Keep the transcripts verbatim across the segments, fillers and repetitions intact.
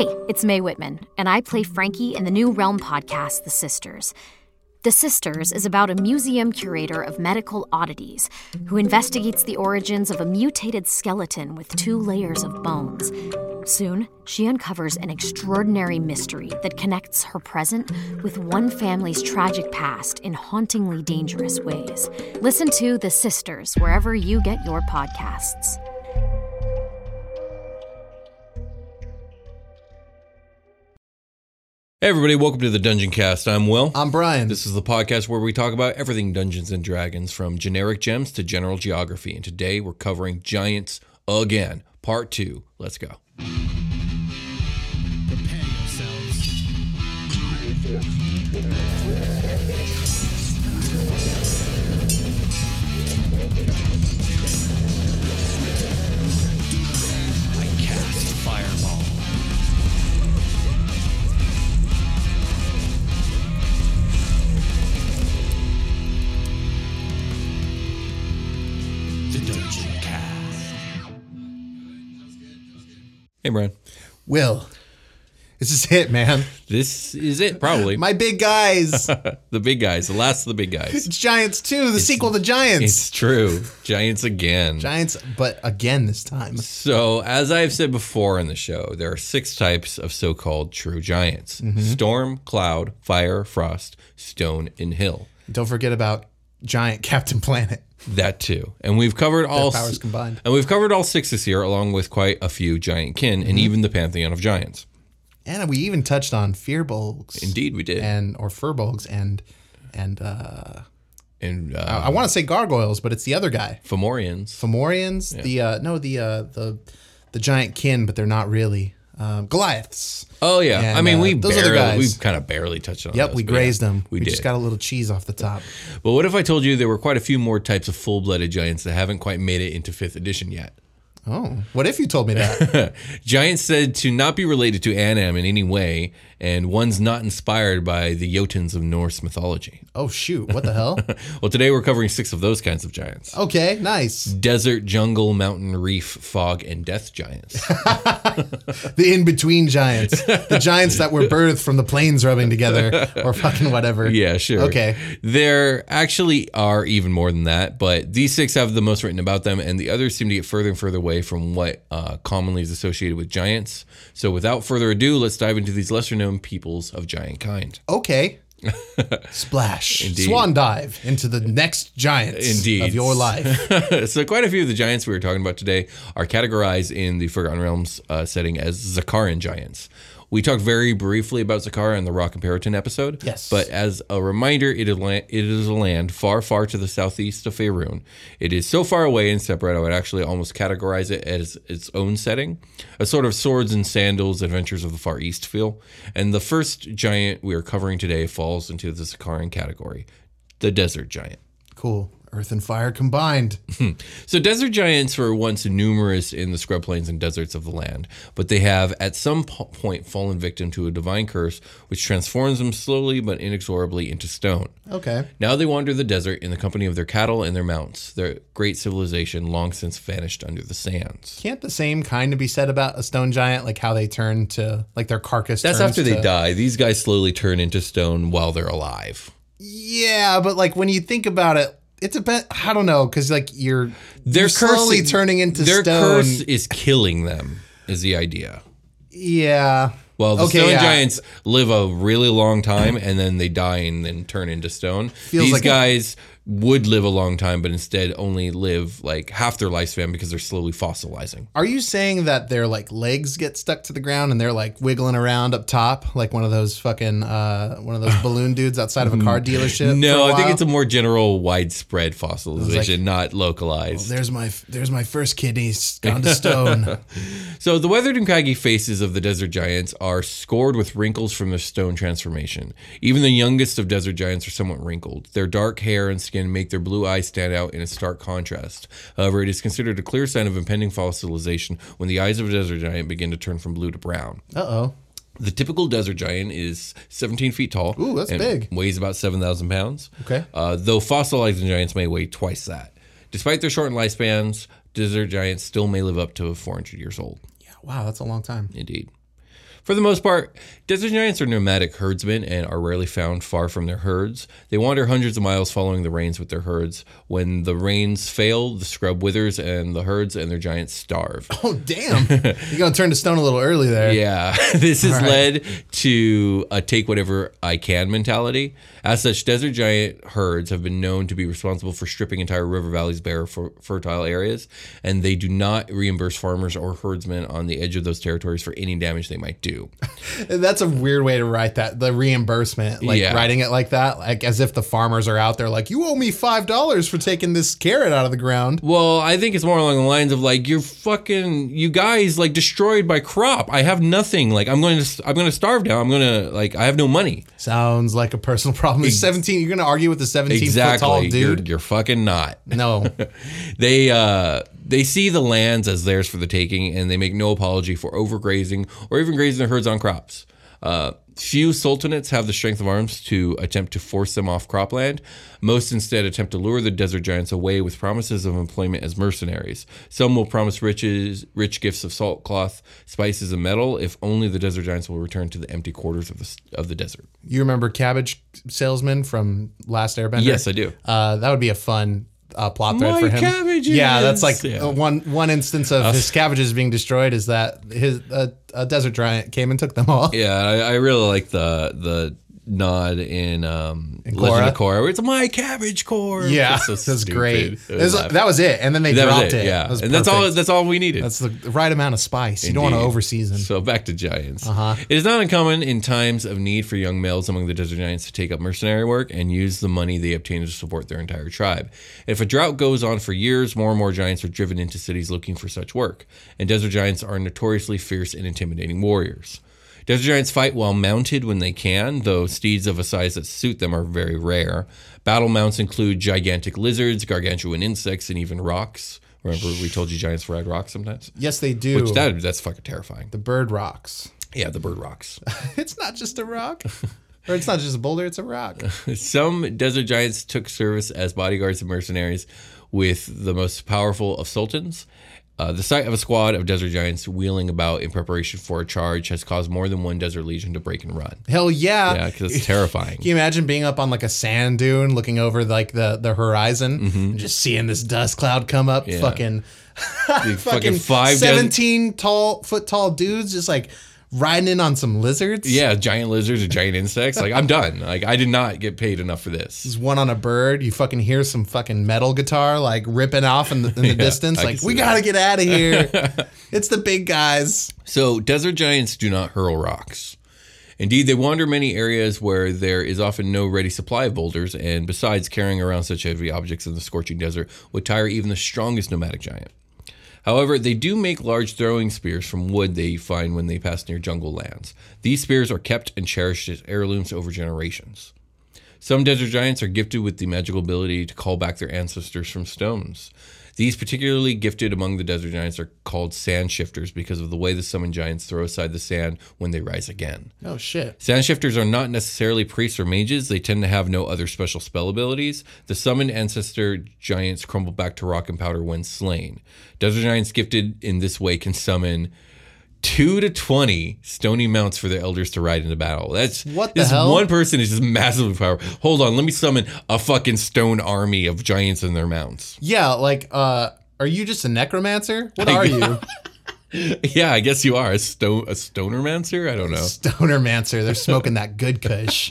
Hey, it's Mae Whitman, and I play Frankie in the new Realm podcast, The Sisters. The Sisters is about a museum curator of medical oddities who investigates the origins of a mutated skeleton with two layers of bones. Soon, she uncovers an extraordinary mystery that connects her present with one family's tragic past in hauntingly dangerous ways. Listen to The Sisters wherever you get your podcasts. Hey everybody, welcome to the Dungeon Cast. I'm Will. I'm Brian. This is the podcast where we talk about everything Dungeons and Dragons, from generic gems to general geography. And today we're covering giants again, part two. Let's go. Prepare yourselves. I cast Fireball. The Dungeon Cast. Hey, Brian. Will. This is it, man. This is it, probably. My big guys. The big guys, the last of the big guys. It's Giants two, the sequel to Giants. It's true. Giants again. Giants, but again this time. So, as I've said before in the show, there are six types of so-called true giants. Mm-hmm. Storm, cloud, fire, frost, stone, and hill. Don't forget about Giant Captain Planet. That too. And we've covered all Their powers combined. And we've covered all six this year, along with quite a few giant kin, and even the pantheon of giants. And we even touched on Fearbolgs. Indeed, we did. And or Furbolgs and and uh And uh, I, I want to say gargoyles, but it's the other guy. Fomorians. Fomorians, Yeah. the uh no, the uh the the giant kin, but they're not really. Um, Goliaths. Oh yeah, And, I mean uh, we those barely, other guys. we kind of barely touched on. Yep, those, we but grazed yeah, them. We, We, did. just got a little cheese off the top. But what if I told you there were quite a few more types of full-blooded giants that haven't quite made it into fifth edition yet? Oh, what if you told me that? Giants said to not be related to Anam in any way, and one's not inspired by the Jotuns of Norse mythology. Oh, shoot. What the hell? Well, today we're covering six of those kinds of giants. Okay, nice. Desert, jungle, mountain, reef, fog, and death giants. The in-between giants. The giants that were birthed from the planes rubbing together or fucking whatever. Yeah, sure. Okay. There actually are even more than that, but these six have the most written about them, and the others seem to get further and further away from what uh, commonly is associated with giants. So without further ado, let's dive into these lesser-known peoples of giant kind. Okay. Splash. Indeed. Swan dive into the next giants Indeed. of your life. So quite a few of the giants we were talking about today are categorized in the Forgotten Realms uh, setting as Zakaran giants. We talked very briefly about Zakara in the Rock and Periton episode. Yes. But as a reminder, it is, land, it is a land far, far to the southeast of Faerun. It is so far away and separate, I would actually almost categorize it as its own setting. A sort of swords and sandals, adventures of the Far East feel. And the first giant we are covering today falls into the Zakaran category, the Desert Giant. Cool. Earth and fire combined. So desert giants were once numerous in the scrub plains and deserts of the land, but they have at some po- point fallen victim to a divine curse which transforms them slowly but inexorably into stone. Okay. Now they wander the desert in the company of their cattle and their mounts, their great civilization long since vanished under the sands. Can't the same kind of be said about a stone giant, like how they turn to, like their carcass That's turns after they to- die. These guys slowly turn into stone while they're alive. Yeah, but like when you think about it, it's a bit, I don't know, because like you're, Their you're slowly curse, turning into their stone. curse is killing them, is the idea. Yeah. Well, the Okay, stone yeah. giants live a really long time and then they die and then turn into stone. Feels These like a- guys would live a long time, but instead only live like half their lifespan because they're slowly fossilizing. Are you saying that their like legs get stuck to the ground and they're like wiggling around up top, like one of those fucking uh, one of those balloon dudes outside of a car dealership? No, for a I think while? it's a more general, widespread fossilization, not localized. There's my there's my first kidney's gone to stone. So the weathered and craggy faces of the desert giants are scored with wrinkles from their stone transformation. Even the youngest of desert giants are somewhat wrinkled. Their dark hair and skin make their blue eyes stand out in a stark contrast. However, it is considered a clear sign of impending fossilization when the eyes of a desert giant begin to turn from blue to brown. Uh oh. The typical desert giant is seventeen feet tall. Ooh, that's and big. Weighs about seven thousand pounds. Okay. Uh, though fossilizing giants may weigh twice that. Despite their shortened lifespans, desert giants still may live up to four hundred years old. Yeah. Wow, that's a long time. Indeed. For the most part, desert giants are nomadic herdsmen and are rarely found far from their herds. They wander hundreds of miles following the rains with their herds. When the rains fail, the scrub withers and the herds and their giants starve. Oh, damn. You're going to turn to stone a little early there. Yeah, this has All right. led to a take whatever I can mentality. As such, desert giant herds have been known to be responsible for stripping entire river valleys bare for fertile areas, and they do not reimburse farmers or herdsmen on the edge of those territories for any damage they might do. That's a weird way to write that. The reimbursement, like Yeah. writing it like that, like as if the farmers are out there like, you owe me five dollars for taking this carrot out of the ground. Well, I think it's more along the lines of like, you're fucking, you guys like destroyed my crop. I have nothing. Like I'm going to, I'm going to starve now. I'm going to like, I have no money. Sounds like a personal problem. It's seventeen. You're going to argue with the seventeen Exactly. foot tall You're, dude? you're fucking not. No. They uh, they see the lands as theirs for the taking, and they make no apology for overgrazing or even grazing their herds on crops. Uh, few sultanates have the strength of arms to attempt to force them off cropland. Most instead attempt to lure the desert giants away with promises of employment as mercenaries. Some will promise riches, rich gifts of salt cloth, spices, and metal if only the desert giants will return to the empty quarters of the of the desert. You remember Cabbage Salesman from Last Airbender? Yes, I do. Uh, that would be a fun uh, plot thread My for him. cabbages! Yeah, that's like Yeah. uh, one one instance of his cabbages being destroyed is that his uh, a desert giant came and took them all. Yeah, I, I really like the the nod in um, In Legend of Korra? Korra, where it's my cabbage core. Yeah, so that's stupid. great. It It was- laughed. that was it, and then they That was dropped it. Yeah, That was and that's all. perfect. That's all we needed. That's the right amount of spice. You don't want to Indeed. overseason. So back to giants. Uh-huh. It is not uncommon in times of need for young males among the desert giants to take up mercenary work and use the money they obtain to support their entire tribe. If a drought goes on for years, more and more giants are driven into cities looking for such work. And desert giants are notoriously fierce and intimidating warriors. Desert giants fight while mounted when they can, though steeds of a size that suit them are very rare. Battle mounts include gigantic lizards, gargantuan insects, and even rocks. Remember we told you giants ride rocks sometimes? Yes, they do. Which that, that's fucking terrifying. the bird rocks. Yeah, the bird rocks. It's not just a rock. Or it's not just a boulder, it's a rock. Some desert giants took service as bodyguards and mercenaries with the most powerful of sultans. Uh, the sight of a squad of desert giants wheeling about in preparation for a charge has caused more than one desert legion to break and run. Hell yeah. Yeah, because it's terrifying. Can you imagine being up on like a sand dune looking over like the, the horizon and just seeing this dust cloud come up? Mm-hmm. Yeah. Fucking, Fucking, fucking five desert. seventeen tall foot tall dudes just like riding in on some lizards. Yeah, giant lizards or giant insects. Like, I'm done. Like, I did not get paid enough for this. There's one on a bird. You fucking hear some fucking metal guitar like ripping off in the, in the Yeah, distance. I Like, can we see gotta get out of here. It's the big guys. So, desert giants do not hurl rocks. Indeed, they wander many areas where there is often no ready supply of boulders, and besides, carrying around such heavy objects in the scorching desert would tire even the strongest nomadic giant. However, they do make large throwing spears from wood they find when they pass near jungle lands. These spears are kept and cherished as heirlooms over generations. Some desert giants are gifted with the magical ability to call back their ancestors from stones. These particularly gifted among the desert giants are called sand shifters because of the way the summoned giants throw aside the sand when they rise again. Oh shit. Sand shifters are not necessarily priests or mages. They tend to have no other special spell abilities. The summoned ancestor giants crumble back to rock and powder when slain. Desert giants gifted in this way can summon two to twenty stony mounts for their elders to ride into battle. That's What the this hell? one person is just massively powerful. Hold on, let me summon a fucking stone army of giants and their mounts. Yeah, like, uh, are you just a necromancer? What are you? Yeah, I guess you are a stone a stonermancer. I don't know. Stonermancer. They're smoking that good kush.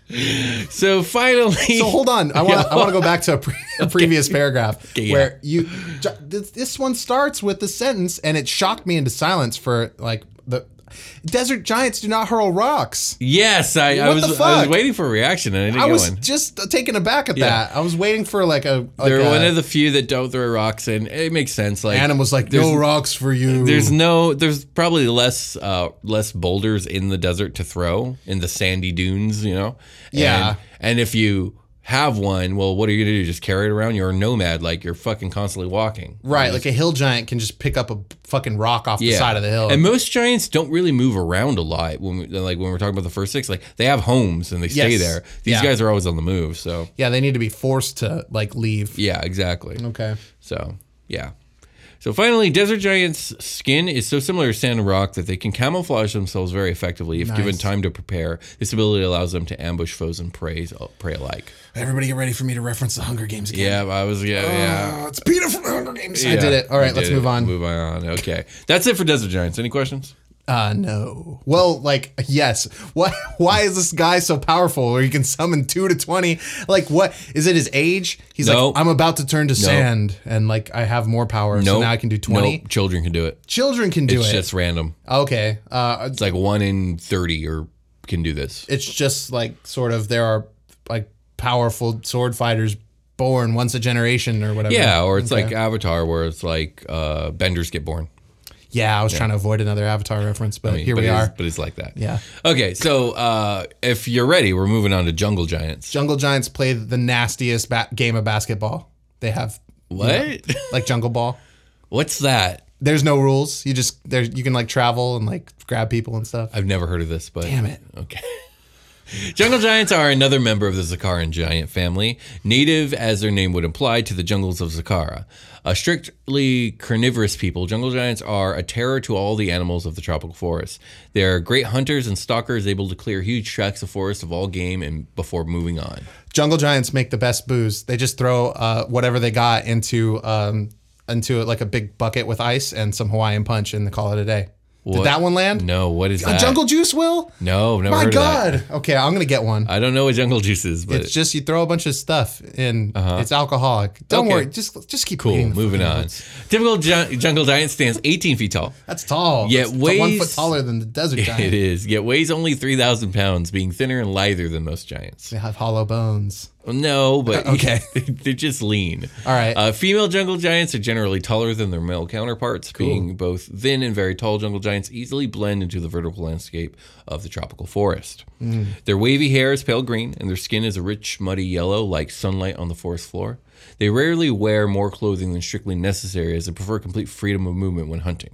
So finally, So hold on, I want to I want to go back to a, pre- a previous paragraph Okay, yeah. where you this, this one starts with the sentence, and it shocked me into silence for like the desert giants do not hurl rocks. yes, I, I What was the I was fuck? waiting for a reaction and I didn't I get was one. just taken aback at Yeah. that. I was waiting for like a like They're a, one of the few that don't throw rocks, and it makes sense. Like Adam was like, there's- no rocks for you. There's no, there's probably less, uh, less boulders in the desert to throw in the sandy dunes, you know. Yeah. And, and if you have one, well, what are you gonna do? Just carry it around? You're a nomad, like you're fucking constantly walking. right, like a hill giant can just pick up a fucking rock off the side of the hill. And most giants don't really move around a lot. When we, like when we're talking about the first six, like they have homes and they stay Yes. there. These Yeah. guys are always on the move. So yeah, they need to be forced to like leave. yeah, exactly. Okay. So yeah. So finally, desert giants' skin is so similar to sand and rock that they can camouflage themselves very effectively if Nice. given time to prepare. This ability allows them to ambush foes and prey, prey alike. Everybody get ready for me to reference the Hunger Games again. Yeah, I was, yeah, yeah. Oh, it's Peter from the Hunger Games. I Yeah, did it. All right, we let's did move it. on. Move on. Okay. That's it for desert giants. Any questions? Uh, no. Well, like, yes. Why, why is this guy so powerful where he can summon two to twenty? Like, what? Is it his age? He's No. like, I'm about to turn to sand and, like, I have more power. So Nope. now I can do twenty. Nope. Children can do it. Children can do It's it. just random. Okay. Uh, It's like one in thirty or can do this. it's just like sort of there are, like, powerful sword fighters born once a generation or whatever. Yeah, or it's Okay. like Avatar where it's like uh, benders get born. Yeah, I was trying to avoid another Avatar reference, but I mean, here but we it is- are. but it's like that. Yeah. Okay, so uh, if you're ready, we're moving on to jungle giants. Jungle Giants play the nastiest ba- game of basketball. They have What? like Jungle Ball. What's that? There's no rules. You just there you can like travel and like grab people and stuff. I've never heard of this, but Damn it. Okay. Jungle giants are another member of the Zakaran giant family, native, as their name would imply, to the jungles of Zakara. A strictly carnivorous people, jungle giants are a terror to all the animals of the tropical forest. They are great hunters and stalkers, able to clear huge tracts of forest of all game and before moving on. Jungle Giants make the best booze. They just throw uh, whatever they got into um, into like a big bucket with ice and some Hawaiian punch and they call it a day. What? Did that one land? No, what is A that? jungle juice, Will? No, never My heard God. of that. Okay, I'm gonna get one. I don't know what jungle juice is, but It's just you throw a bunch of stuff in. It's alcoholic. Don't Okay. worry. Just just keep cool. reading the Moving fucking on. notes. Typical ju- jungle giant stands eighteen feet tall. That's tall. Yeah, It's one weighs- foot taller than the desert giant. It is, yet weighs only three thousand pounds, being thinner and lither than most giants. They have hollow bones. Well, no, but Okay. they're just lean. All right. Uh, female jungle giants are generally taller than their male counterparts, being both thin and very tall. Jungle giants easily blend into the vertical landscape of the tropical forest. Mm. Their wavy hair is pale green, and their skin is a rich, muddy yellow, like sunlight on the forest floor. They rarely wear more clothing than strictly necessary, as they prefer complete freedom of movement when hunting.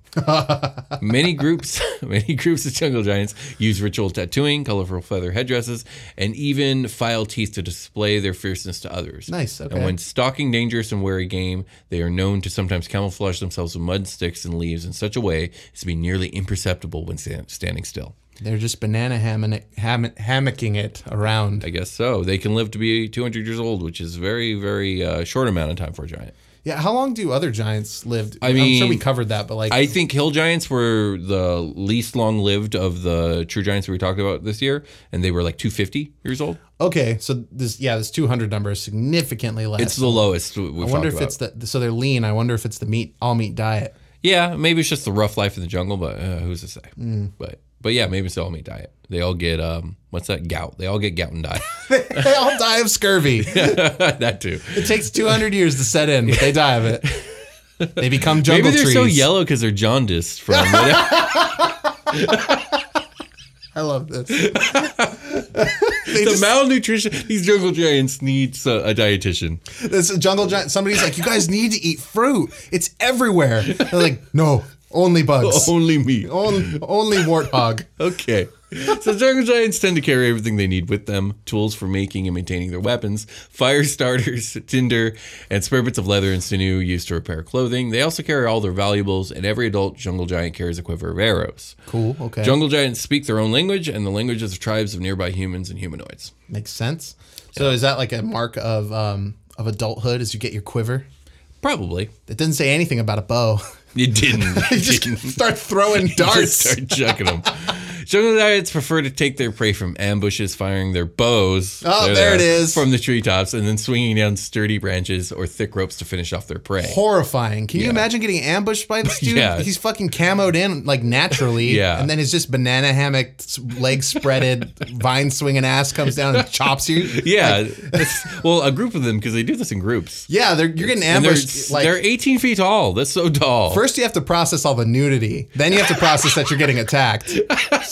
many groups, many groups of jungle giants use ritual tattooing, colorful feather headdresses, and even file teeth to display their fierceness to others. Nice, okay. And when stalking dangerous and wary game, they are known to sometimes camouflage themselves with mud, sticks, and leaves in such a way as to be nearly imperceptible when stand, standing still. They're just banana hamming it, ham- hammocking it around. I guess so. They can live to be two hundred years old, which is very, very uh, short amount of time for a giant. Yeah, how long do other giants live? I I'm sure mean, we covered that, but like, I think hill giants were the least long lived of the true giants that we talked about this year, and they were like two hundred fifty years old. okay, so this, yeah, this two hundred number is significantly less. It's the lowest we've I wonder talked if about. it's the, so they're lean. I wonder if it's the meat, all meat diet. Yeah, maybe it's just the rough life in the jungle, but uh, who's to say? Mm. But but yeah, maybe it's the all meat diet. They all get um, what's that? Gout. They all get gout and die. They all die of scurvy. That too. It takes two hundred years to set in, but they die of it. They become jungle Maybe they're trees. so yellow because they're jaundiced from. I love this. the malnutrition. These jungle giants need uh, a dietitian. This jungle giant. Somebody's like, you guys need to eat fruit. It's everywhere. They're like, no, only bugs. Only meat. only, only warthog. Okay. So jungle giants tend to carry everything they need with them: tools for making and maintaining their weapons, fire starters, tinder, and spare bits of leather and sinew used to repair clothing. They also carry all their valuables, and every adult jungle giant carries a quiver of arrows. Cool. Okay. Jungle giants speak their own language and the languages of tribes of nearby humans and humanoids. Makes sense. So is that like a mark of um of adulthood as you get your quiver? Probably. It didn't say anything about a bow. You didn't. You You just didn't. start throwing Just darts. start chucking them. Jungle giants prefer to take their prey from ambushes, firing their bows. Oh, They're there it is. From the treetops, and then swinging down sturdy branches or thick ropes to finish off their prey. Horrifying. Can you Yeah. imagine getting ambushed by this dude? Yeah. He's fucking camoed in like naturally. Yeah. And then his just banana hammock, legs spreaded, vine swinging ass comes down and chops you. Yeah. It's- well, a group of them, because they do this in groups. Yeah, they're, you're getting And they're, ambushed. Like, they're eighteen feet tall. That's so tall. first you have to process all the nudity. Then you have to process that you're getting attacked.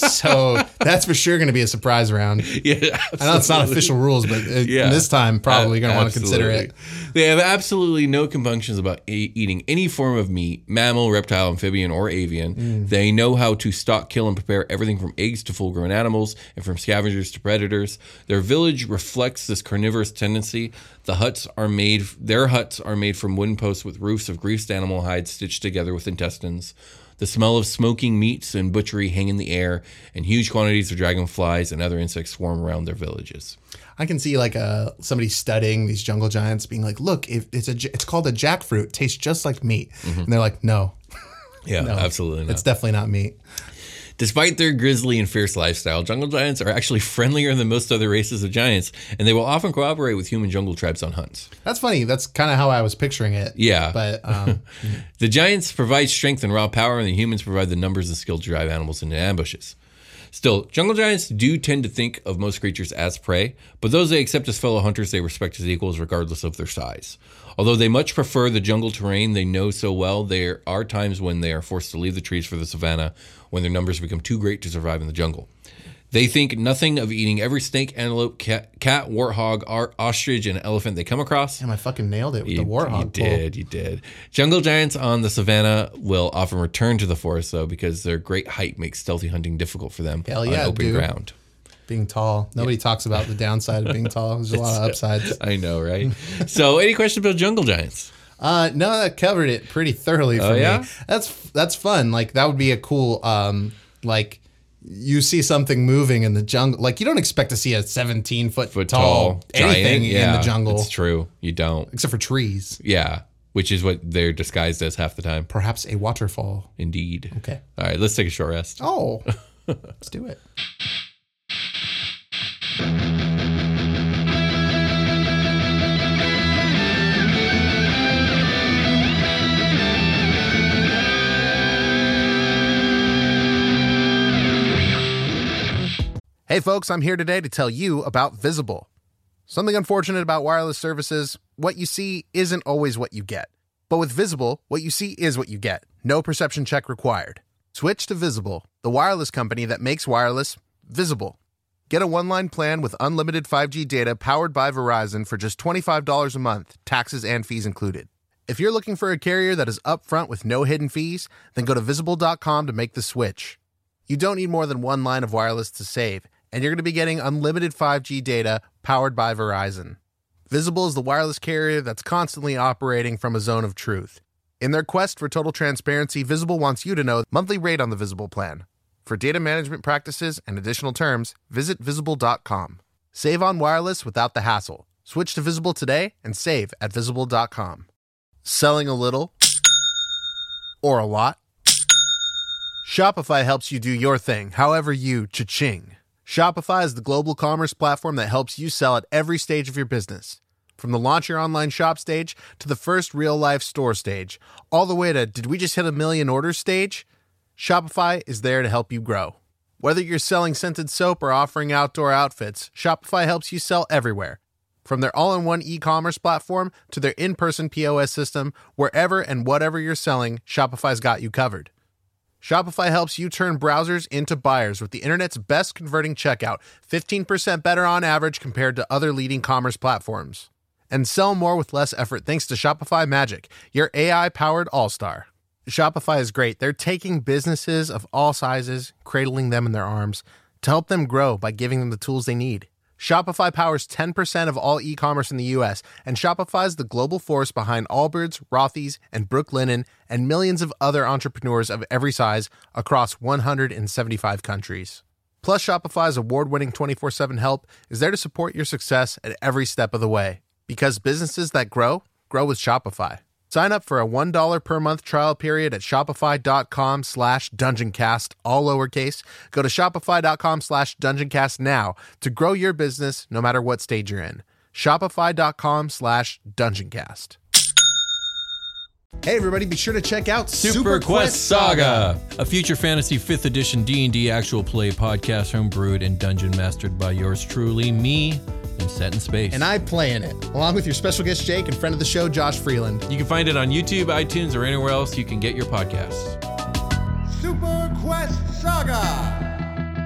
So that's for sure going to be a surprise round. Yeah, I know it's not official rules, but it, Yeah. this time probably going to want to consider it. Absolutely. They have absolutely no compunctions about e- eating any form of meat, mammal, reptile, amphibian, or avian. Mm. They know how to stock, kill, and prepare everything from eggs to full-grown animals and from scavengers to predators. Their village reflects this carnivorous tendency. The huts are made, their huts are made from wooden posts with roofs of greased animal hides stitched together with intestines. The smell of smoking meats and butchery hang in the air, and huge quantities of dragonflies and other insects swarm around their villages. I can see like a somebody studying these jungle giants being like, look, if it's a it's called a jackfruit, tastes just like meat. And they're like, no, Yeah, no, absolutely not. it's definitely not meat. Despite their grisly and fierce lifestyle, jungle giants are actually friendlier than most other races of giants, and they will often cooperate with human jungle tribes on hunts. That's funny. That's kind of how I was picturing it. Yeah. But um, The giants provide strength and raw power, and the humans provide the numbers and skill to drive animals into ambushes. Still, jungle giants do tend to think of most creatures as prey, but those they accept as fellow hunters they respect as equals regardless of their size. Although they much prefer the jungle terrain they know so well, there are times when they are forced to leave the trees for the savanna when their numbers become too great to survive in the jungle. They think nothing of eating every snake, antelope, cat, cat warthog, ar- ostrich, and elephant they come across. damn, I fucking nailed it with You, the warthog you pull. did, you did. Jungle giants on the savanna will often return to the forest, though, because their great height makes stealthy hunting difficult for them Hell on yeah, open dude. ground. Being tall. Nobody talks about the downside of being tall. There's a lot of upsides. I know, right? So, any questions about jungle giants? Uh, no, that covered it pretty thoroughly for Oh, me. yeah? That's that's fun. Like that would be a cool. Um, like you see something moving in the jungle. Like you don't expect to see a seventeen foot, Foot tall, tall, anything giant, yeah, in the jungle, It's true. You don't. except for trees. Yeah, which is what they're disguised as half the time. Perhaps a waterfall. Indeed. Okay. All right, let's take a short rest. Oh, let's do it. Hey folks, I'm here today to tell you about Visible. Something unfortunate about wireless services, what you see isn't always what you get. But with Visible, what you see is what you get. No perception check required. Switch to Visible, the wireless company that makes wireless visible. Get a one-line plan with unlimited five G data powered by Verizon for just twenty-five dollars a month, taxes and fees included. If you're looking for a carrier that is upfront with no hidden fees, then go to visible dot com to make the switch. You don't need more than one line of wireless to save, and you're going to be getting unlimited five G data powered by Verizon. Visible is the wireless carrier that's constantly operating from a zone of truth. In their quest for total transparency, Visible wants you to know the monthly rate on the Visible plan. For data management practices and additional terms, visit visible dot com. Save on wireless without the hassle. Switch to Visible today and save at visible dot com. Selling a little or a lot? Shopify helps you do your thing, however you cha-ching. Shopify is the global commerce platform that helps you sell at every stage of your business. From the launch your online shop stage to the first real-life store stage, all the way to did we just hit a million orders stage? Shopify is there to help you grow. Whether you're selling scented soap or offering outdoor outfits, Shopify helps you sell everywhere. From their all-in-one e-commerce platform to their in-person P O S system, wherever and whatever you're selling, Shopify's got you covered. Shopify helps you turn browsers into buyers with the internet's best converting checkout, fifteen percent better on average compared to other leading commerce platforms. And sell more with less effort thanks to Shopify Magic, your A I-powered all-star. Shopify is great. They're taking businesses of all sizes, cradling them in their arms, to help them grow by giving them the tools they need. Shopify powers ten percent of all e-commerce in the U S, and Shopify is the global force behind Allbirds, Rothy's, and Brooklinen, and millions of other entrepreneurs of every size across one hundred seventy-five countries. Plus, Shopify's award-winning twenty-four seven help is there to support your success at every step of the way. Because businesses that grow, grow with Shopify. Sign up for a one dollar per month trial period at shopify.com slash dungeoncast, all lowercase. Go to shopify.com slash dungeoncast now to grow your business no matter what stage you're in. Shopify.com slash dungeoncast. Hey everybody, be sure to check out Super Quest Saga, a future fantasy fifth edition D and D actual play podcast homebrewed and dungeon mastered by yours truly, me, and set in space. And I play in it, along with your special guest Jake and friend of the show, Josh Freeland. You can find it on YouTube, iTunes, or anywhere else you can get your podcasts. Super Quest Saga!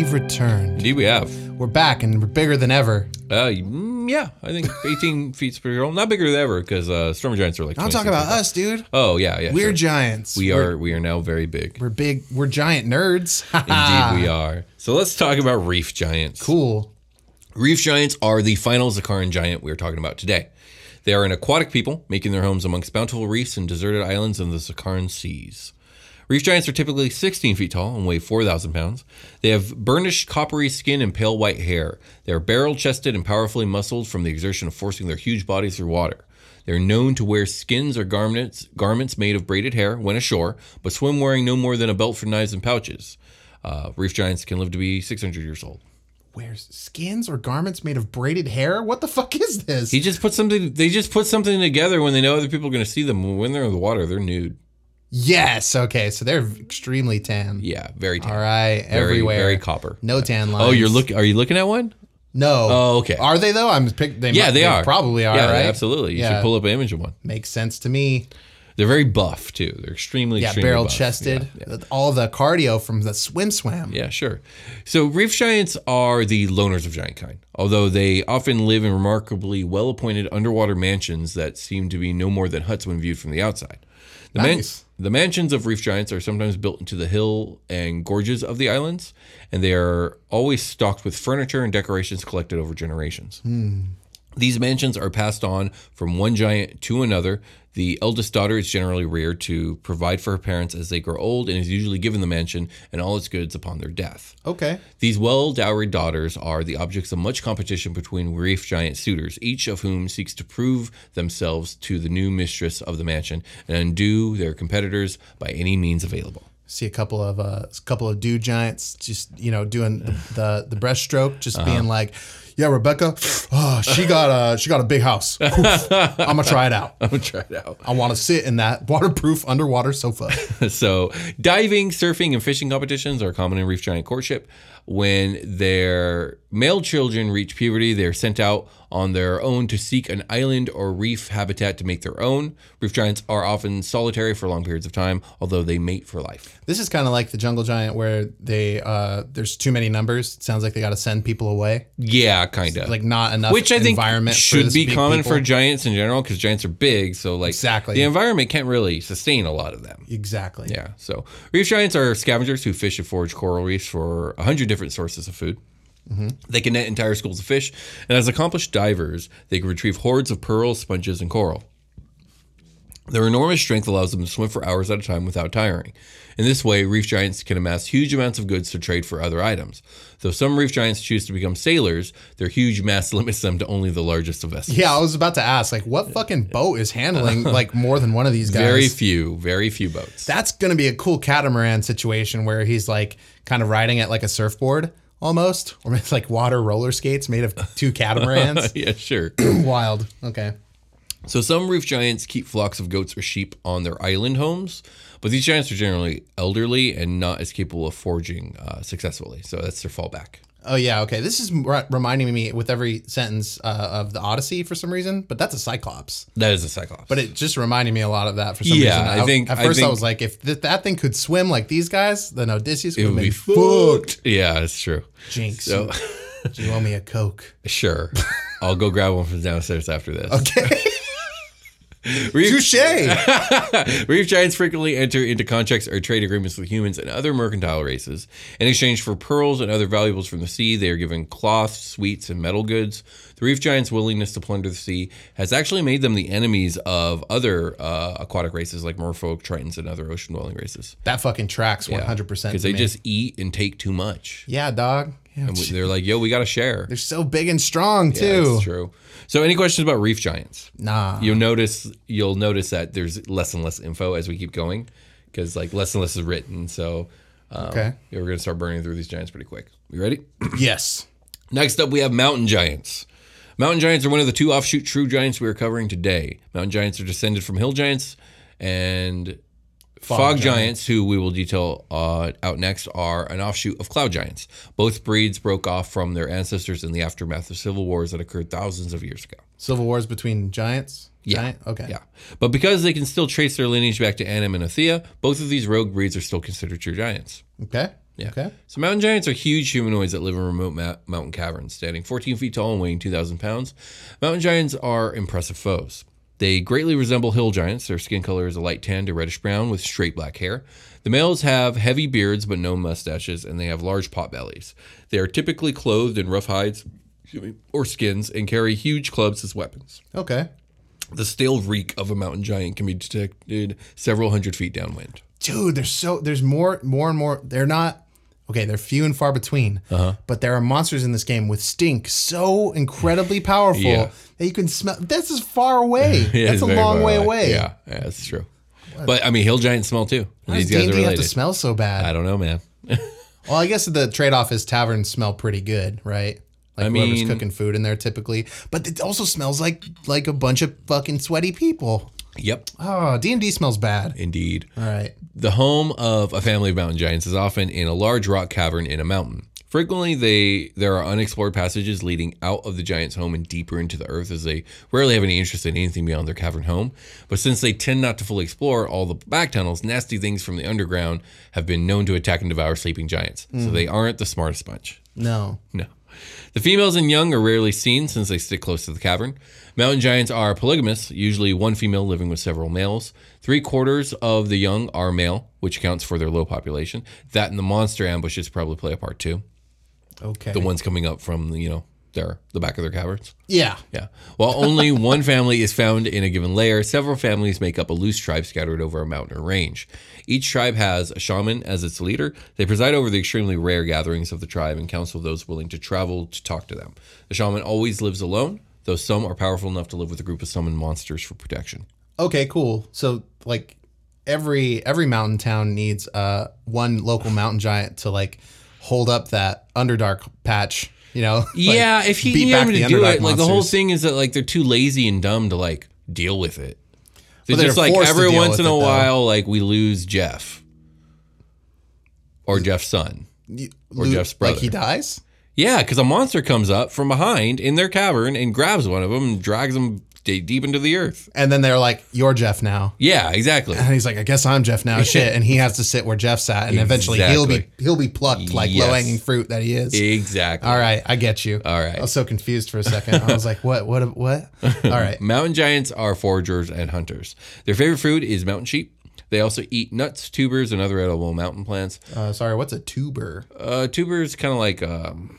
we've returned. Indeed, we have. We're back and we're bigger than ever. Uh, mm, yeah, I think eighteen feet's pretty tall. Not bigger than ever because uh, storm giants are like. I'm talking about us, dude. Oh yeah, yeah. We're sure. giants. We we're, are. We are now very big. We're big. We're giant nerds. Indeed, we are. So let's talk about reef giants. Cool. Reef giants are the final Zakaran giant we are talking about today. They are an aquatic people making their homes amongst bountiful reefs and deserted islands in the Zakaran seas. Reef giants are typically sixteen feet tall and weigh four thousand pounds. They have burnished coppery skin and pale white hair. They are barrel-chested and powerfully muscled from the exertion of forcing their huge bodies through water. They're known to wear skins or garments garments made of braided hair when ashore, but swim wearing no more than a belt for knives and pouches. Uh, reef giants can live to be six hundred years old. Wears skins or garments made of braided hair? What the fuck is this? He just put something. They just put something together when they know other people are going to see them. When they're in the water, they're nude. Yes. Okay. So they're extremely tan. Yeah, very tan. All right. Very, Everywhere. very copper. No tan lines. Oh, you're look. Are you looking at one? No. Oh, okay. Are they though? I'm pick. They Yeah, might- they are. Probably are. Yeah, right. absolutely. You Yeah. should pull up an image of one. Makes sense to me. They're very buff too. They're extremely, Yeah. extremely Barrel buff. chested. Yeah, yeah. All the cardio from the swim swam. Yeah, sure. So reef giants are the loners of giant kind, although they often live in remarkably well-appointed underwater mansions that seem to be no more than huts when viewed from the outside. The, Nice. man- the mansions of reef giants are sometimes built into the hill and gorges of the islands, and they are always stocked with furniture and decorations collected over generations. These mansions are passed on from one giant to another. The eldest daughter is generally reared to provide for her parents as they grow old and is usually given the mansion and all its goods upon their death. Okay. These well-dowried daughters are the objects of much competition between reef giant suitors, each of whom seeks to prove themselves to the new mistress of the mansion and undo their competitors by any means available. See a couple of uh, a couple of dude giants just you know doing the the, the breaststroke, just Uh-huh. being like, yeah, Rebecca, oh, she got a she got a big house. Poof. I'm gonna try it out. I'm gonna try it out. I want to sit in that waterproof underwater sofa. So, diving, surfing, and fishing competitions are common in reef giant courtship. When their male children reach puberty, they're sent out on their own to seek an island or reef habitat to make their own. Reef giants are often solitary for long periods of time, although they mate for life. This is kind of like the jungle giant where they uh, there's too many numbers. It sounds like they got to send people away. Yeah, kind of. Like not enough Which I think environment for should this be big common people. for giants in general because giants are big. So, like, Exactly. the environment can't really sustain a lot of them. Exactly. Yeah. So, reef giants are scavengers who fish and forage coral reefs for a hundred different sources of food. They can net entire schools of fish, and as accomplished divers, they can retrieve hordes of pearls, sponges, and coral. Their enormous strength allows them to swim for hours at a time without tiring. In this way, reef giants can amass huge amounts of goods to trade for other items. Though some reef giants choose to become sailors, their huge mass limits them to only the largest of vessels. Yeah, I was about to ask, like, what fucking boat is handling like more than one of these guys? Very few, very few boats. That's gonna be a cool catamaran situation where he's like kind of riding it like a surfboard almost, or it's like water roller skates made of two catamarans. Yeah, sure. Wild. Okay. So some reef giants keep flocks of goats or sheep on their island homes, but these giants are generally elderly and not as capable of foraging uh, successfully. So that's their fallback. Oh yeah. Okay. This is r- reminding me with every sentence uh, of the Odyssey for some reason, but that's a Cyclops. That is a cyclops. But it just reminded me a lot of that for some Yeah, reason. I think- at I first I, think- was like, if th- that thing could swim like these guys, then Odysseus it would would be be fucked. fucked. Yeah, it's true. Jinx. So Do you owe me a Coke? sure, I'll go grab one from downstairs after this. Okay. Reef, Touche. reef giants frequently enter into contracts or trade agreements with humans and other mercantile races. In exchange for pearls and other valuables from the sea, they are given cloth, sweets, and metal goods. The reef giants' willingness to plunder the sea has actually made them the enemies of other uh, aquatic races like merfolk, tritons, and other ocean-dwelling races. That fucking tracks one hundred percent. Because they just eat and take too much. Yeah, dog. Yeah, And they're like, yo, we got to share. they're so big and strong Yeah, too. that's true. So any questions about reef giants? Nah. You'll notice you'll notice that there's less and less info as we keep going because like less and less is written. So um, Okay. yeah, we're gonna start burning through these giants pretty quick. You ready? Yes. Next up, we have mountain giants. Mountain giants are one of the two offshoot true giants we are covering today. Mountain giants are descended from hill giants, and fog, Fog giants, giants. who we will detail uh, out next, are an offshoot of cloud giants. Both breeds broke off from their ancestors in the aftermath of civil wars that occurred thousands of years ago. Civil wars between giants. Yeah. Giant? Okay. Yeah. But because they can still trace their lineage back to Anim and Othea, both of these rogue breeds are still considered true giants. Okay. Yeah. Okay. So mountain giants are huge humanoids that live in remote ma- mountain caverns, standing fourteen feet tall and weighing two thousand pounds. Mountain giants are impressive foes. They greatly resemble hill giants. Their skin color is a light tan to reddish brown with straight black hair. The males have heavy beards but no mustaches, and they have large pot bellies. They are typically clothed in rough hides or skins and carry huge clubs as weapons. Okay. The stale reek of a mountain giant can be detected several hundred feet downwind. Dude, there's so there's more more and more. They're not okay. They're few and far between. Uh-huh. But there are monsters in this game with stink so incredibly powerful Yeah. that you can smell. This is far away. It That's is a very long far way away. Yeah, yeah, that's true. But I mean, hill giants smell too. Why does These guys D and are D have related. to smell so bad? I don't know, man. Well, I guess the trade-off is taverns smell pretty good, right? Like I whoever's mean- cooking food in there typically. But it also smells like like a bunch of fucking sweaty people. Yep, Oh, D and D smells bad. indeed. All right. The home of a family of mountain giants is often in a large rock cavern in a mountain. Frequently, they there are unexplored passages leading out of the giant's home and deeper into the earth, as they rarely have any interest in anything beyond their cavern home. But since they tend not to fully explore all the back tunnels, nasty things from the underground have been known to attack and devour sleeping giants. So they aren't the smartest bunch. No. No. The females and young are rarely seen since they stick close to the cavern. Mountain giants are polygamous, usually one female living with several males. Three quarters of the young are male, which accounts for their low population. That and the monster ambushes probably play a part too. Okay. The ones coming up from, you know, their the back of their caverns. Yeah. Yeah. While only one family is found in a given layer, several families make up a loose tribe scattered over a mountain or range. Each tribe has a shaman as its leader. They preside over the extremely rare gatherings of the tribe and counsel those willing to travel to talk to them. The shaman always lives alone, though some are powerful enough to live with a group of summoned monsters for protection. Okay, cool. So like every every mountain town needs uh one local mountain giant to like hold up that Underdark patch, you know? Like, Yeah, if you beat can get back them to the do Underdark it, like the whole monsters. thing is that like they're too lazy and dumb to like deal with it. They're But they're just like forced to every deal once with in it, a though. while, like we lose Jeff or Jeff's son. You- Or Lu- Jeff's brother. Like he dies? Yeah, because a monster comes up from behind in their cavern and grabs one of them and drags them d- deep into the earth. And then they're like, "You're Jeff now." Yeah, exactly. And he's like, "I guess I'm Jeff now." Shit, and he has to sit where Jeff sat, and eventually he'll be Exactly. he'll be plucked like Yes. low hanging fruit that he is. Exactly. All right, I get you. All right. I was so confused for a second. I was like, "What? What? What?" All right. Mountain giants are foragers and hunters. Their favorite food is mountain sheep. They also eat nuts, tubers, and other edible mountain plants. Uh, sorry, what's a tuber? Uh, tuber is kind of like, um,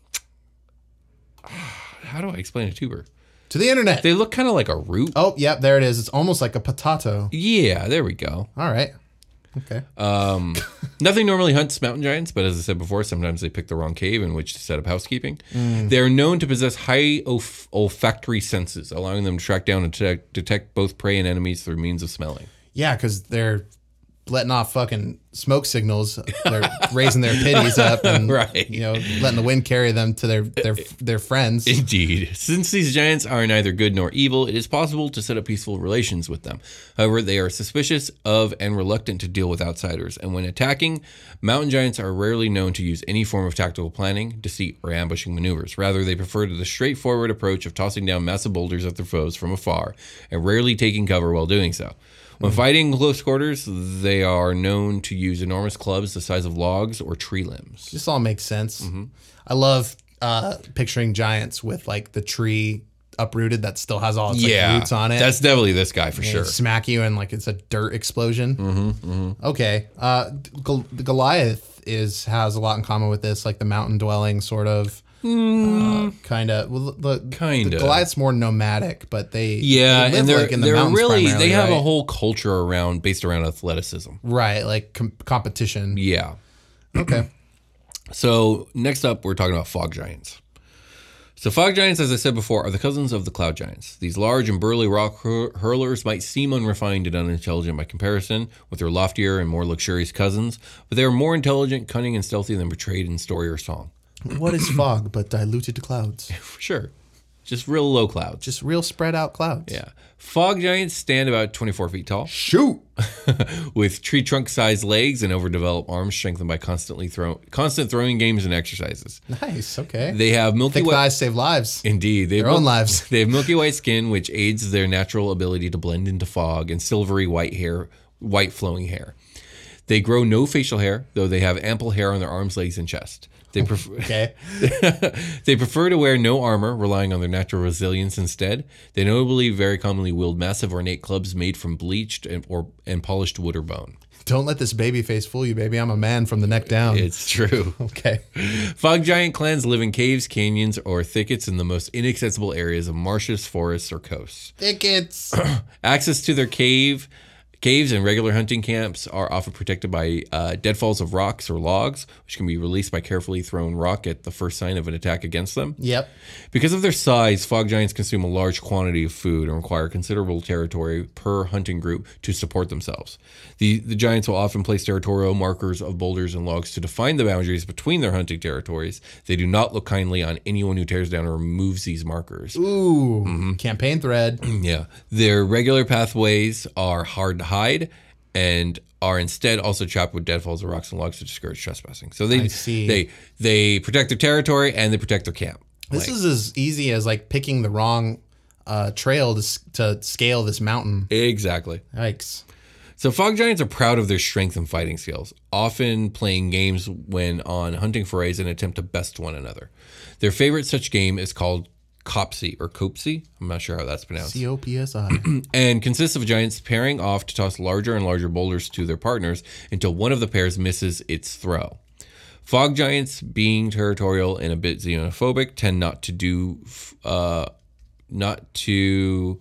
how do I explain a tuber? To the internet. They look kind of like a root. Oh, yep, there it is. It's almost like a potato. Yeah, there we go. All right. Okay. Um, nothing normally hunts mountain giants, but as I said before, sometimes they pick the wrong cave in which to set up housekeeping. They are known to possess high olf- olfactory senses, allowing them to track down and detect, detect both prey and enemies through means of smelling. Yeah, because they're letting off fucking smoke signals. They're raising their pitties up and Right. you know letting the wind carry them to their their their friends. Indeed. Since these giants are neither good nor evil, it is possible to set up peaceful relations with them. However, they are suspicious of and reluctant to deal with outsiders, and when attacking, mountain giants are rarely known to use any form of tactical planning, deceit, or ambushing maneuvers. Rather, they prefer the straightforward approach of tossing down massive boulders at their foes from afar, and rarely taking cover while doing so. When fighting in close quarters, they are known to use enormous clubs the size of logs or tree limbs. This all makes sense. Mm-hmm. I love uh, picturing giants with like the tree uprooted that still has all its like, Yeah, roots on it. that's definitely this guy for They sure. smack you and like it's a dirt explosion. Mm-hmm, mm-hmm. Okay. Uh, Gol- Goliath is has a lot in common with this, like the mountain dwelling sort of. Uh, kind of. Well, the, Kinda. the Goliath's more nomadic, but they Yeah, they live, and they're like, in the they're mountains really they primarily, have a right? whole culture around based around athleticism. right like com- competition. Yeah. Okay. So next up, we're talking about fog giants. So fog giants, as I said before, are the cousins of the cloud giants. These large and burly rock hur- hurlers might seem unrefined and unintelligent by comparison with their loftier and more luxurious cousins, but they are more intelligent, cunning, and stealthy than portrayed in story or song. What is fog but diluted clouds? For sure. Just real low clouds. Just real spread out clouds. Yeah. Fog giants stand about twenty-four feet tall, Shoot. with tree trunk sized legs and overdeveloped arms strengthened by constantly throw constant throwing games and exercises. Nice. Okay. They have milky Thick white thighs save lives. Indeed. They Their have own mil- lives. They have milky white skin, which aids their natural ability to blend into fog, and silvery white hair, white flowing hair. They grow no facial hair, though they have ample hair on their arms, legs, and chest. They prefer, Okay. they prefer to wear no armor, relying on their natural resilience instead. They notably very commonly wield massive ornate clubs made from bleached and, or, and polished wood or bone. Don't let this baby face fool you, baby. I'm a man from the neck down. It's true. Okay. Fog giant clans live in caves, canyons, or thickets in the most inaccessible areas of marshes, forests, or coasts. Thickets. Access to their cave, caves and regular hunting camps are often protected by uh, deadfalls of rocks or logs, which can be released by carefully thrown rock at the first sign of an attack against them. Yep. Because of their size, fog giants consume a large quantity of food and require considerable territory per hunting group to support themselves. The, the giants will often place territorial markers of boulders and logs to define the boundaries between their hunting territories. They do not look kindly on anyone who tears down or removes these markers. Ooh. Mm-hmm. Campaign thread. Yeah. Their regular pathways are hard to hide and are instead also chopped with deadfalls of rocks and logs to discourage trespassing. So they I see. they they protect their territory and they protect their camp. This Like, is as easy as like picking the wrong uh, trail to, s- to scale this mountain. exactly. Yikes. So fog giants are proud of their strength and fighting skills, often playing games when on hunting forays in an attempt to best one another. Their favorite such game is called Copsy or Copsy. I'm not sure how that's pronounced. C O P S I. And consists of giants pairing off to toss larger and larger boulders to their partners until one of the pairs misses its throw. Fog giants, being territorial and a bit xenophobic, tend not to do uh, not to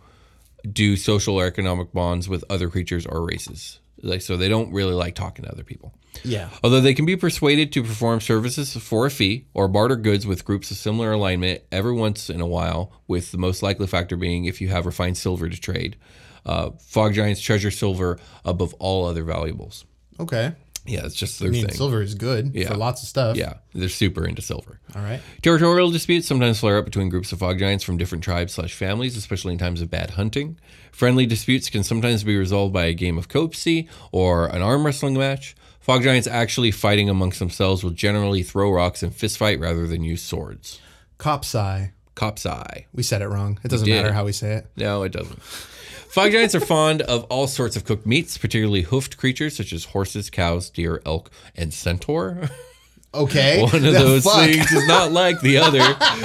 do social or economic bonds with other creatures or races. Like, so they don't really like talking to other people. Yeah. Although they can be persuaded to perform services for a fee or barter goods with groups of similar alignment every once in a while, with the most likely factor being if you have refined silver to trade. Uh, fog giants treasure silver above all other valuables. Okay. Yeah, it's just their I mean, thing. silver is good Yeah. for lots of stuff. Yeah, they're super into silver. All right. Territorial disputes sometimes flare up between groups of fog giants from different tribes slash families, especially in times of bad hunting. Friendly disputes can sometimes be resolved by a game of Copsy or an arm wrestling match. Fog giants actually fighting amongst themselves will generally throw rocks and fist fight rather than use swords. Copsy. Copsy. We said it wrong. It doesn't did. matter how we say it. No, it doesn't. Fog giants are fond of all sorts of cooked meats, particularly hoofed creatures such as horses, cows, deer, elk, and centaur. Okay. One of The those fuck? things is not like the other.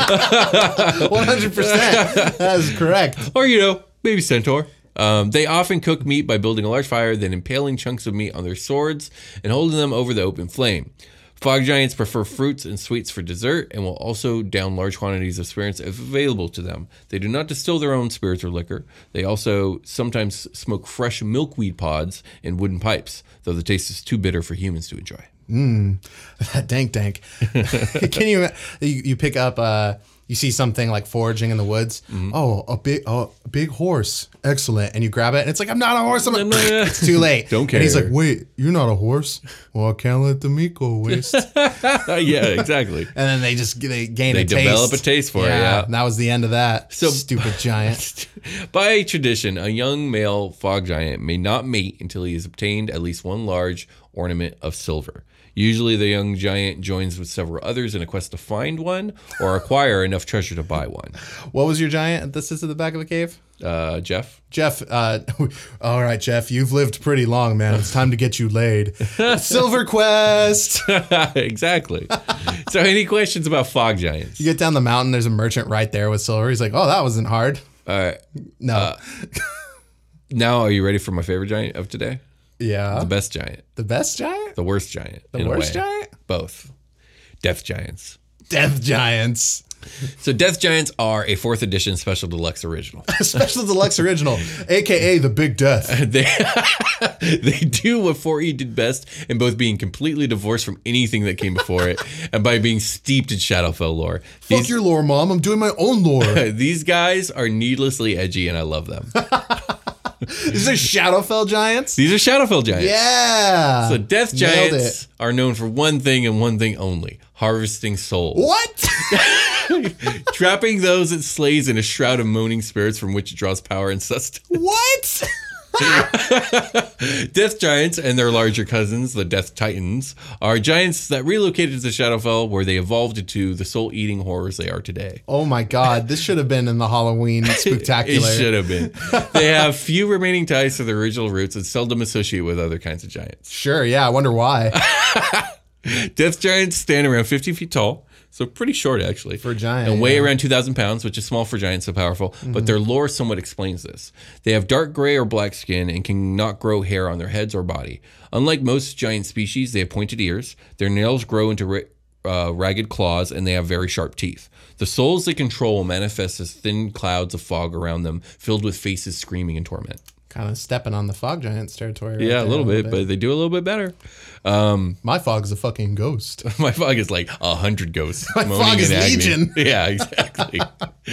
one hundred percent. That is correct. Or, you know, maybe centaur. Um, they often cook meat by building a large fire, then impaling chunks of meat on their swords and holding them over the open flame. Fog giants prefer fruits and sweets for dessert and will also down large quantities of spirits if available to them. They do not distill their own spirits or liquor. They also sometimes smoke fresh milkweed pods in wooden pipes, though the taste is too bitter for humans to enjoy. That dank dank. Can you, you you pick up uh you see something like foraging in the woods. Mm-hmm. Oh, a big oh, a big horse. Excellent. And you grab it and it's like, I'm not a horse. I'm a it's too late. Don't And he's care. like, wait, you're not a horse? Well, I can't let the meat go waste. And yeah, exactly. then they just they gain They a taste. develop a taste for it, yeah. And that was the end of that. So- Stupid giant. By tradition, a young male fog giant may not mate until he has obtained at least one large ornament of silver. Usually, the young giant joins with several others in a quest to find one or acquire enough treasure to buy one. What was your giant that sits at the back of the cave? Uh, Jeff? Jeff, uh, all right, Jeff, you've lived pretty long, man. It's time to get you laid. Silver Quest. Exactly. So, any questions about fog giants? You get down the mountain, there's a merchant right there with silver. He's like, oh, that wasn't hard. All right. No. Now, are you ready for my favorite giant of today? yeah. The best giant, The best giant? the worst giant. The in a worst way. giant? Both. Death giants. Death giants. So, death giants are a fourth edition special deluxe original. Special Deluxe Original, a k a the Big Death. They they do what four E did best in both being completely divorced from anything that came before it and by being steeped in Shadowfell lore. Fuck These, your lore, Mom. I'm doing my own lore. these guys are needlessly edgy and I love them. These are Shadowfell giants? These are Shadowfell giants. Yeah. So death Nailed giants it. are known for one thing and one thing only, harvesting souls. What? Trapping those it slays in a shroud of moaning spirits from which it draws power and sustenance. What? Death Giants and their larger cousins, the Death Titans, are giants that relocated to Shadowfell where they evolved into the soul-eating horrors they are today. Oh my God, this should have been in the Halloween spectacular. It should have been. They have few remaining ties to their original roots and seldom associate with other kinds of giants. Sure, yeah, I wonder why. Death Giants stand around fifty feet tall, so pretty short actually. For a giant, and weigh yeah. around two thousand pounds, which is small for giants so powerful, mm-hmm. but their lore somewhat explains this. They have dark gray or black skin and cannot grow hair on their heads or body. Unlike most giant species, they have pointed ears, their nails grow into ra- uh, ragged claws, and they have very sharp teeth. The souls they control manifest as thin clouds of fog around them, filled with faces screaming in torment. Kind of stepping on the fog giants territory. Right yeah, there, a little, a little bit, bit, but they do a little bit better. Um, my fog's a fucking ghost. My fog is like a hundred ghosts. My fog is legion. Yeah, exactly.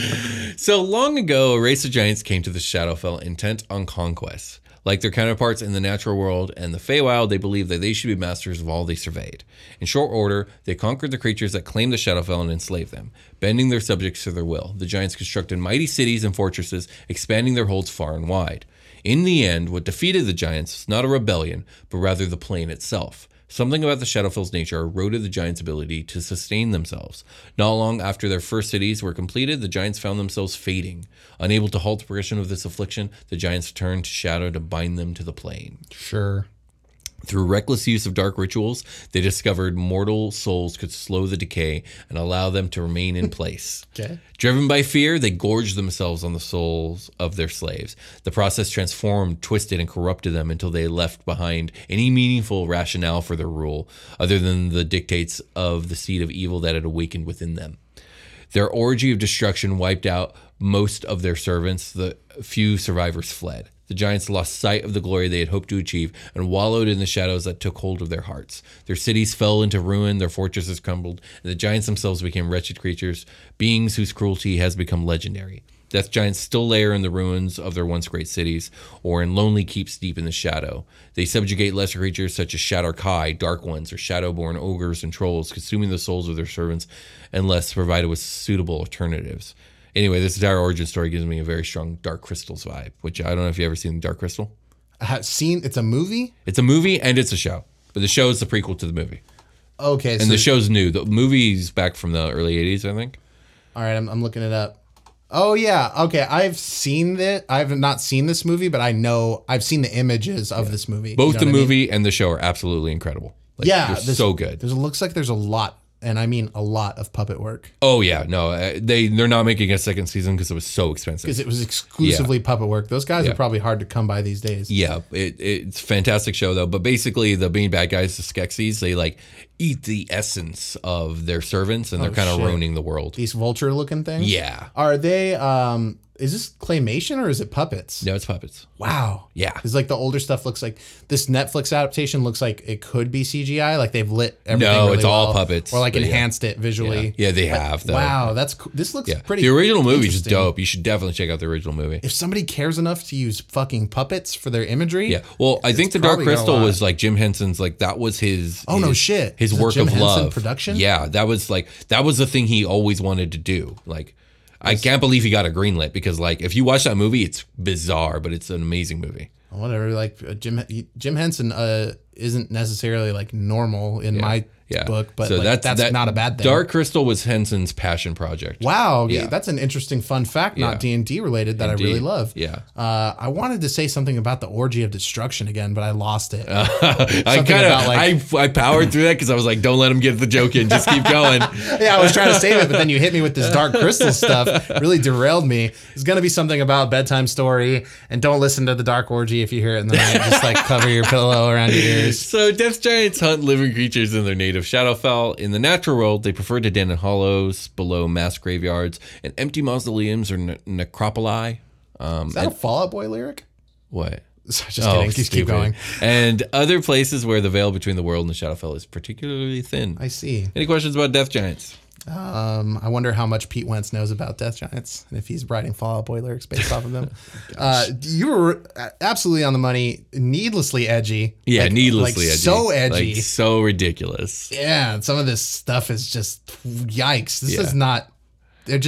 So long ago, a race of giants came to the Shadowfell intent on conquest. Like their counterparts in the natural world and the Feywild, they believed that they should be masters of all they surveyed. In short order, they conquered the creatures that claimed the Shadowfell and enslaved them, bending their subjects to their will. The giants constructed mighty cities and fortresses, expanding their holds far and wide. In the end, what defeated the giants was not a rebellion, but rather the plane itself. Something about the Shadowfell's nature eroded the giants' ability to sustain themselves. Not long after their first cities were completed, the giants found themselves fading. Unable to halt the progression of this affliction, the giants turned to Shadow to bind them to the plane. Sure. Through reckless use of dark rituals, they discovered mortal souls could slow the decay and allow them to remain in place. Okay. Driven by fear, they gorged themselves on the souls of their slaves. The process transformed, twisted, and corrupted them until they left behind any meaningful rationale for their rule, other than the dictates of the seed of evil that had awakened within them. Their orgy of destruction wiped out most of their servants. The few survivors fled. The giants lost sight of the glory they had hoped to achieve and wallowed in the shadows that took hold of their hearts. Their cities fell into ruin, their fortresses crumbled, and the giants themselves became wretched creatures, beings whose cruelty has become legendary. Death giants still lair in the ruins of their once great cities, or in lonely keeps deep in the shadow. They subjugate lesser creatures such as Shadar-kai, Dark Ones, or Shadowborn ogres and trolls, consuming the souls of their servants unless provided with suitable alternatives. Anyway, this entire origin story gives me a very strong Dark Crystals vibe, which I don't know if you've ever seen Dark Crystal. I have seen, it's a movie? It's a movie and it's a show, but the show is the prequel to the movie. Okay. And so, the show's new. The movie's back from the early eighties, I think. All right, I'm, I'm looking it up. Oh, yeah. Okay, I've seen it. I've not seen this movie, but I know, I've seen the images of yeah. this movie. Both you know the movie I mean? and the show are absolutely incredible. Like, yeah. They're so good. It looks like there's a lot. And I mean a lot of puppet work. Oh yeah, no, they they're not making a second season because it was so expensive. Because it was exclusively yeah. puppet work. Those guys yeah. are probably hard to come by these days. Yeah, it, it's a fantastic show though. But basically, the main bad guys, the Skeksis, they like eat the essence of their servants, and they're oh, kind of ruining the world. These vulture-looking things. Yeah. Are they? Um, is this claymation or is it puppets? No, it's puppets. Wow. Yeah. Because like the older stuff looks like this Netflix adaptation looks like it could be C G I. Like they've lit everything. No, really it's all well, puppets. Or like yeah. enhanced it visually. Yeah, yeah they have. But, wow, that's cool. This looks yeah. pretty. The original movie is dope. You should definitely check out the original movie. If somebody cares enough to use fucking puppets for their imagery. Yeah. Well, I think the Dark Crystal was like Jim Henson's. Like that was his. Oh his, no shit. His is work Jim of Henson love. Production. Yeah, that was like that was the thing he always wanted to do. Like. I can't believe he got a greenlit because, like, if you watch that movie, it's bizarre, but it's an amazing movie. Whatever, like uh, Jim Jim Henson uh, isn't necessarily like normal in yeah. my yeah. book, but so like, that's, that's that, not a bad thing. Dark Crystal was Henson's passion project. Wow, yeah. that's an interesting fun fact, not D and D related, that Indeed. I really love. Yeah, uh, I wanted to say something about the orgy of destruction again, but I lost it. Uh, I kind of like, I I powered through that because I was like, don't let him get the joke in, just keep going. Yeah, I was trying to save it, but then you hit me with this Dark Crystal stuff, really derailed me. There's gonna be something about bedtime story, and don't listen to the Dark Orgy if you hear it in the night. Just like cover your pillow around your ears. So Death Giants hunt living creatures in their native Shadowfell. In the natural world, they prefer to den in hollows, below mass graveyards, and empty mausoleums or ne- necropoli. Um, Is that and, a Fall Out Boy lyric? What? Just oh, kidding. Just keep going. And other places where the veil between the world and the Shadowfell is particularly thin. I see. Any questions about Death Giants? Um, I wonder how much Pete Wentz knows about Death Giants and if he's writing Fall Out Boy lyrics based off of them. uh, you were absolutely on the money, needlessly edgy. Yeah, like, needlessly like edgy. So edgy. Like so ridiculous. Yeah, some of this stuff is just yikes. This yeah. is not, they're just,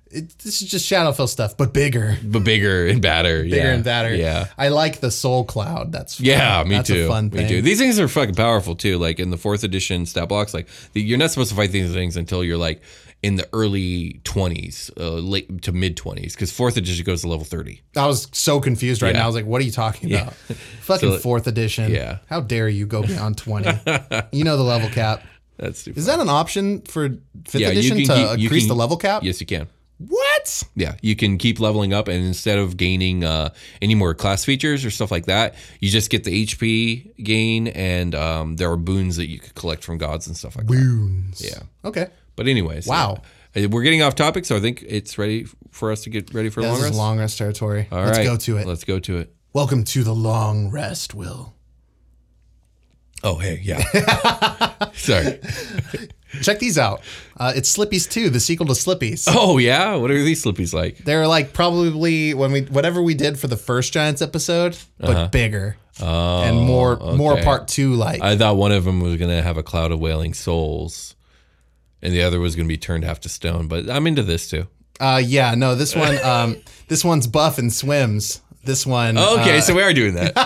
it, this is just Shadowfell stuff, but bigger. But bigger and badder. Bigger yeah. and badder. Yeah. I like the Soul Cloud. That's fun. Yeah, me That's too. a fun me thing. too. These things are fucking powerful too. Like in the fourth edition stat blocks, like the, you're not supposed to fight these things until you're like in the early twenties, uh, late to mid twenties, because fourth edition goes to level thirty. I was so confused right Yeah. now. I was like, what are you talking Yeah. about? Fucking So- fourth edition. Yeah. How dare you go beyond twenty? You know the level cap. That's too Is fun. that an option for fifth Yeah, you edition can to keep- you increase can- the level cap? Yes, you can. What? Yeah, you can keep leveling up, and instead of gaining uh, any more class features or stuff like that, you just get the H P gain, and um, there are boons that you could collect from gods and stuff like that. Boons. Yeah. Okay. But anyways, Wow. uh, we're getting off topic, so I think it's ready for us to get ready for Yeah, long this rest. is long rest territory. All Let's right, go to it. Let's go to it. Welcome to the long rest, Will. Oh, hey, yeah. Sorry. Check these out. Uh, it's Slippies two, the sequel to Slippies. Oh, yeah. What are these slippies like? They're like probably when we whatever we did for the first Giants episode, but bigger Oh, and more more okay. part two like. I thought one of them was going to have a cloud of wailing souls, and the other was going to be turned half to stone. But I'm into this too. Uh, yeah, no, this one um, this one's buff and swims. This one. Okay, uh, so we are doing that.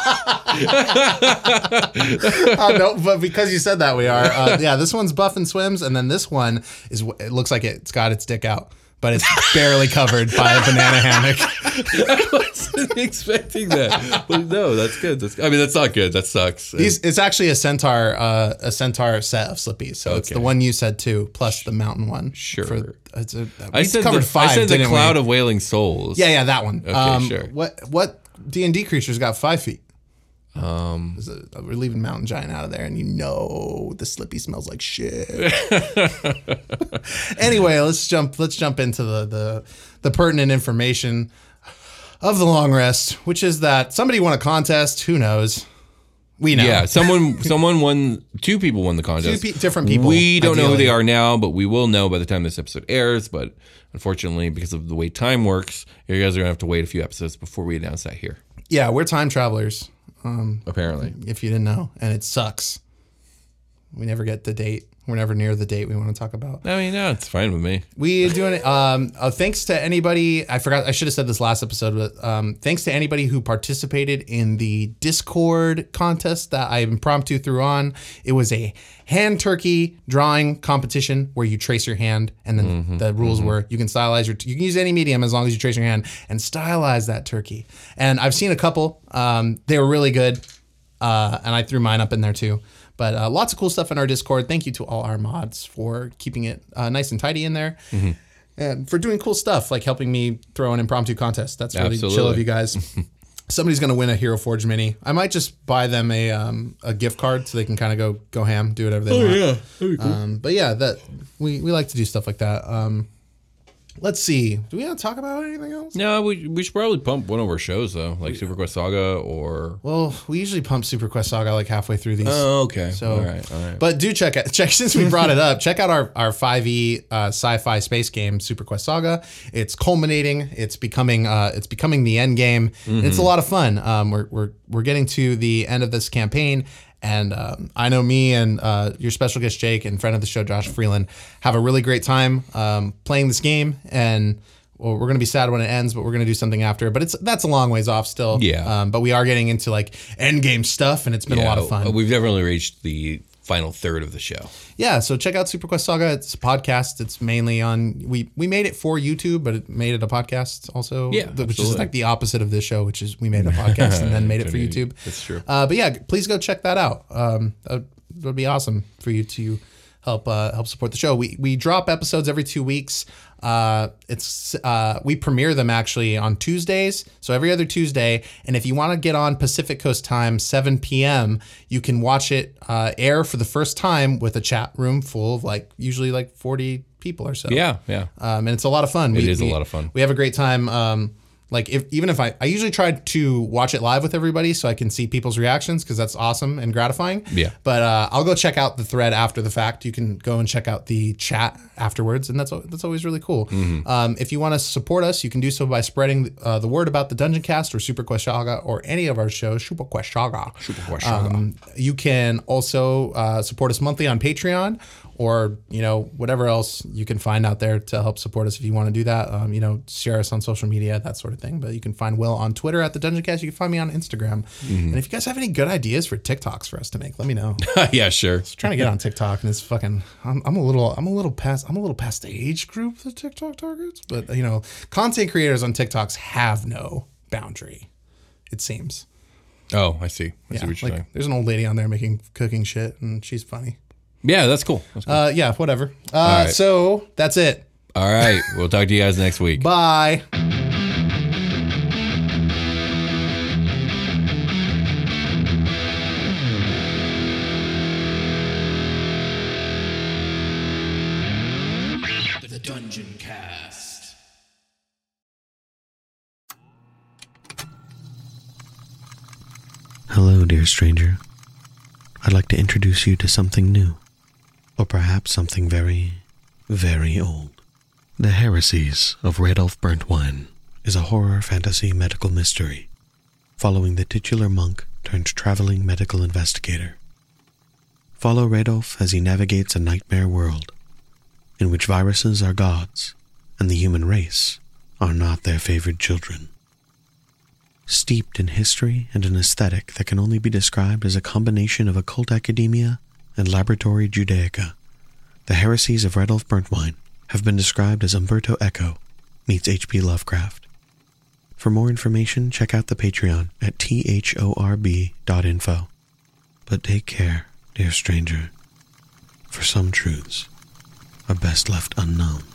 uh, no, but because you said that, we are. Uh, yeah, this one's buff and swims, and then this one is. It looks like it's got its dick out, but it's barely covered by a banana hammock. I wasn't expecting that, but no, that's good. That's I mean, that's not good. That sucks. These, it's actually a centaur, uh, a centaur set of Slippies. So it's Okay. the one you said too, plus the mountain one. Sure. For, it's a, I we said covered the, five. I said the didn't cloud we? of wailing souls. Yeah, yeah, that one. Okay, sure. What what D and D creature's got five feet? Um, we're leaving Mountain Giant out of there, and you know the Slippy smells like shit. Anyway, let's jump. Let's jump into the the the pertinent information of the long rest, which is that somebody won a contest. Who knows? We know. Yeah, someone someone won. Two people won the contest. Two pe- different people, We don't know who ideally. they are now, but we will know by the time this episode airs. But unfortunately, because of the way time works, you guys are gonna have to wait a few episodes before we announce that here. Yeah, we're time travelers. Apparently, If you didn't know, and it sucks. We never get the date. We're never near the date we want to talk about. I mean, no, it's fine with me. We doing it. Um, uh, thanks to anybody. I forgot. I should have said this last episode, but um, thanks to anybody who participated in the Discord contest that I impromptu threw on. It was a hand turkey drawing competition where you trace your hand, and then Mm-hmm, the rules were you can stylize your. You can use any medium as long as you trace your hand and stylize that turkey. And I've seen a couple. Um, they were really good, uh, and I threw mine up in there too. But uh, lots of cool stuff in our Discord. Thank you to all our mods for keeping it uh, nice and tidy in there. Mm-hmm. And for doing cool stuff, like helping me throw an impromptu contest. That's really Absolutely. chill of you guys. Somebody's going to win a Hero Forge mini. I might just buy them a um, a gift card so they can kind of go go ham, do whatever they want. yeah, that'd be cool. Um, but yeah, that we, we like to do stuff like that. Um, let's see. Do we want to talk about anything else? No, we we should probably pump one of our shows though, like Super Quest Saga or. Well, we usually pump Super Quest Saga like halfway through these. Oh, okay. So, all right, all right. But do check out check since we brought it up. Check out our our five E uh, sci-fi space game, Super Quest Saga. It's culminating. It's becoming uh, it's becoming the end game. Mm-hmm. It's a lot of fun. Um, we're we're we're getting to the end of this campaign. And um, I know me and uh, your special guest Jake and friend of the show Josh Freeland have a really great time um, playing this game. And well, we're gonna be sad when it ends, but we're gonna do something after. But it's that's a long ways off still. Yeah. Um, but we are getting into like end game stuff, and it's been a lot of fun. uh, We've definitely reached the final third of the show. Yeah, so check out Super Quest Saga. It's a podcast. It's mainly on we we made it for YouTube, but it made it a podcast also. Yeah, th- which is absolutely. like the opposite of this show, which is we made a podcast and then made it for Indeed. YouTube. That's true. Uh, but yeah, please go check that out. Um, that would be awesome for you to help uh, help support the show. We we drop episodes every two weeks. Uh, it's uh, we premiere them actually on Tuesdays, so every other Tuesday. And if you want to get on Pacific Coast time, seven p.m., you can watch it uh, air for the first time with a chat room full of like usually like forty people or so. Yeah, yeah. Um, and it's a lot of fun. It is a lot of fun. We have a great time. Um, like if even if I, I usually try to watch it live with everybody so I can see people's reactions because that's awesome and gratifying. Yeah. But uh, I'll go check out the thread after the fact. You can go and check out the chat afterwards, and that's that's always really cool. Mm-hmm. Um, if you want to support us, you can do so by spreading uh, the word about the Dungeon Cast or Super Quest Saga or any of our shows. Super Quest Saga. Super Quest Saga. Um, you can also uh, support us monthly on Patreon, or, you know, whatever else you can find out there to help support us if you want to do that. Um, you know, share us on social media, that sort of thing. But you can find Will on Twitter at the Dungeon Cast. You can find me on Instagram. Mm-hmm. And if you guys have any good ideas for TikToks for us to make, let me know. Yeah, sure. I was trying to get on TikTok, and it's fucking. I'm, I'm a little. I'm a little past. I'm a little past the age group the TikTok targets. But you know, content creators on TikToks have no boundary. It seems. Oh, I see. I yeah, see what you're like, saying. there's an old lady on there making cooking shit, and she's funny. Yeah, that's cool. That's cool. Uh, yeah, whatever. Uh, right. So that's it. All right. We'll talk to you guys next week. Bye. The Dungeon Cast. Hello, dear stranger. I'd like to introduce you to something new, or perhaps something very, very old. The Heresies of Radolf Burntwine is a horror fantasy medical mystery, following the titular monk turned traveling medical investigator. Follow Radolf as he navigates a nightmare world, in which viruses are gods, and the human race are not their favored children. Steeped in history and an aesthetic that can only be described as a combination of occult academia and laboratory Judaica, the Heresies of Radolf Burntwine have been described as Umberto Eco meets H P Lovecraft. For more information, check out the Patreon at thorb dot info. But take care, dear stranger, for some truths are best left unknown.